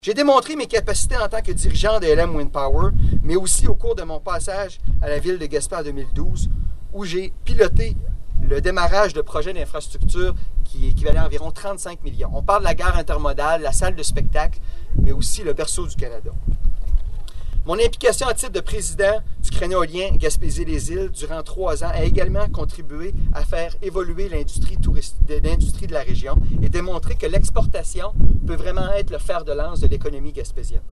J'ai démontré mes capacités en tant que dirigeant de LM Wind Power, mais aussi au cours de mon passage à la ville de Gaspé en 2012, où j'ai piloté le démarrage de projets d'infrastructure qui équivalait à environ 35 millions. On parle de la gare intermodale, la salle de spectacle, mais aussi le berceau du Canada. Mon implication à titre de président du Crénéolien Gaspésie-les-Îles durant 3 ans a également contribué à faire évoluer l'industrie de la région et démontrer que l'exportation peut vraiment être le fer de lance de l'économie gaspésienne.